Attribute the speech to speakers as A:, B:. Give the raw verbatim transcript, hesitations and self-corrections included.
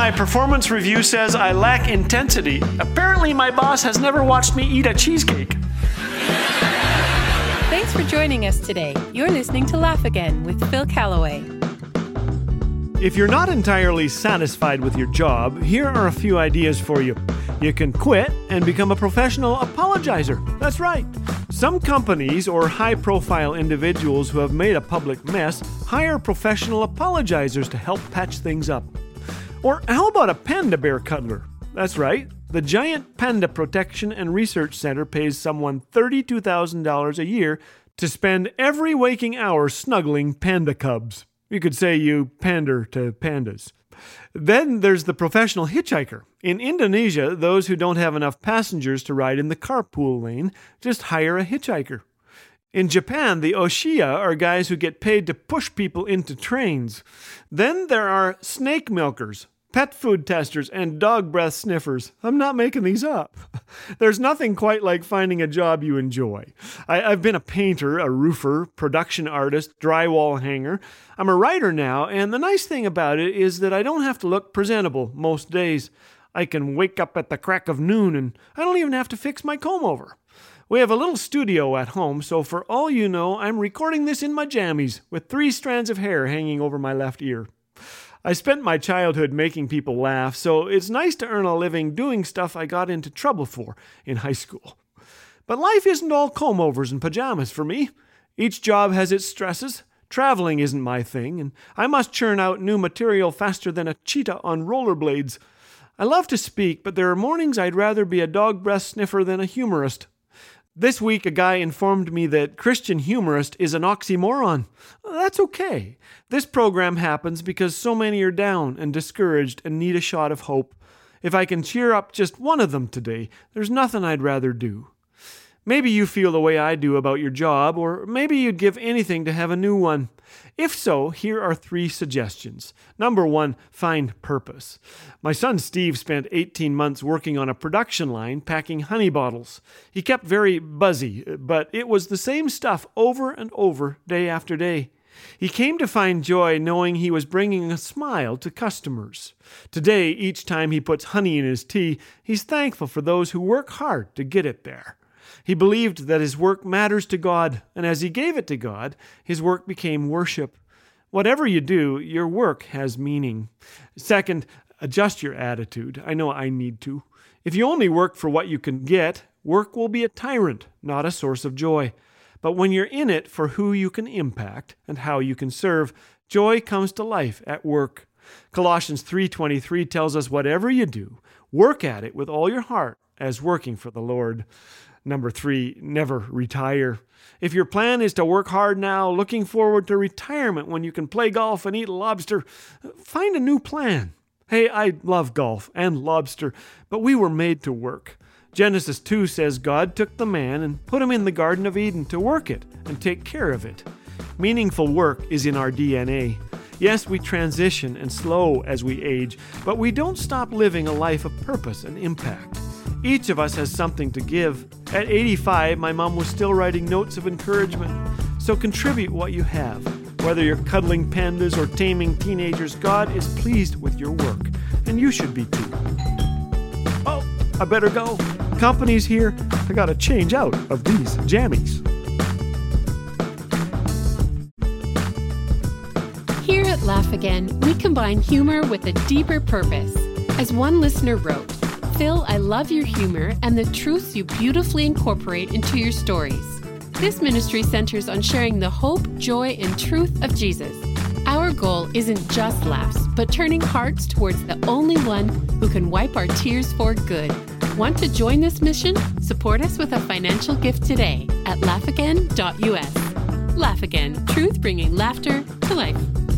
A: my performance review says I lack intensity. Apparently, my boss has never watched me eat a cheesecake.
B: Thanks for joining us today. You're listening to Laugh Again with Phil Callaway.
A: If you're not entirely satisfied with your job, here are a few ideas for you. You can quit and become a professional apologizer. That's right. Some companies or high-profile individuals who have made a public mess hire professional apologizers to help patch things up. Or how about a panda bear cuddler? That's right. The Giant Panda Protection and Research Center pays someone thirty-two thousand dollars a year to spend every waking hour snuggling panda cubs. You could say you pander to pandas. Then there's the professional hitchhiker. In Indonesia, those who don't have enough passengers to ride in the carpool lane just hire a hitchhiker. In Japan, the Oshiya are guys who get paid to push people into trains. Then there are snake milkers, pet food testers, and dog breath sniffers. I'm not making these up. There's nothing quite like finding a job you enjoy. I, I've been a painter, a roofer, production artist, drywall hanger. I'm a writer now, and the nice thing about it is that I don't have to look presentable most days. I can wake up at the crack of noon, and I don't even have to fix my comb-over. We have a little studio at home, so for all you know, I'm recording this in my jammies with three strands of hair hanging over my left ear. I spent my childhood making people laugh, so it's nice to earn a living doing stuff I got into trouble for in high school. But life isn't all comb-overs and pajamas for me. Each job has its stresses. Traveling isn't my thing, and I must churn out new material faster than a cheetah on rollerblades. I love to speak, but there are mornings I'd rather be a dog breath sniffer than a humorist. This week, a guy informed me that Christian humorist is an oxymoron. That's okay. This program happens because so many are down and discouraged and need a shot of hope. If I can cheer up just one of them today, there's nothing I'd rather do. Maybe you feel the way I do about your job, or maybe you'd give anything to have a new one. If so, here are three suggestions. Number one, find purpose. My son Steve spent eighteen months working on a production line packing honey bottles. He kept very buzzy, but it was the same stuff over and over, day after day. He came to find joy knowing he was bringing a smile to customers. Today, each time he puts honey in his tea, he's thankful for those who work hard to get it there. He believed that his work matters to God, and as he gave it to God, his work became worship. Whatever you do, your work has meaning. Second, adjust your attitude. I know I need to. If you only work for what you can get, work will be a tyrant, not a source of joy. But when you're in it for who you can impact and how you can serve, joy comes to life at work. Colossians three twenty-three tells us whatever you do, work at it with all your heart as working for the Lord. Number three, never retire. If your plan is to work hard now, looking forward to retirement when you can play golf and eat lobster, find a new plan. Hey, I love golf and lobster, but we were made to work. Genesis two says God took the man and put him in the Garden of Eden to work it and take care of it. Meaningful work is in our D N A. Yes, we transition and slow as we age, but we don't stop living a life of purpose and impact. Each of us has something to give. At eighty-five, my mom was still writing notes of encouragement. So contribute what you have. Whether you're cuddling pandas or taming teenagers, God is pleased with your work, and you should be too. Oh, I better go. Company's here. I gotta change out of these jammies.
B: Here at Laugh Again, we combine humor with a deeper purpose. As one listener wrote, Phil, I love your humor and the truths you beautifully incorporate into your stories. This ministry centers on sharing the hope, joy, and truth of Jesus. Our goal isn't just laughs, but turning hearts towards the only one who can wipe our tears for good. Want to join this mission? Support us with a financial gift today at laugh again dot u s. Laugh Again, truth bringing laughter to life.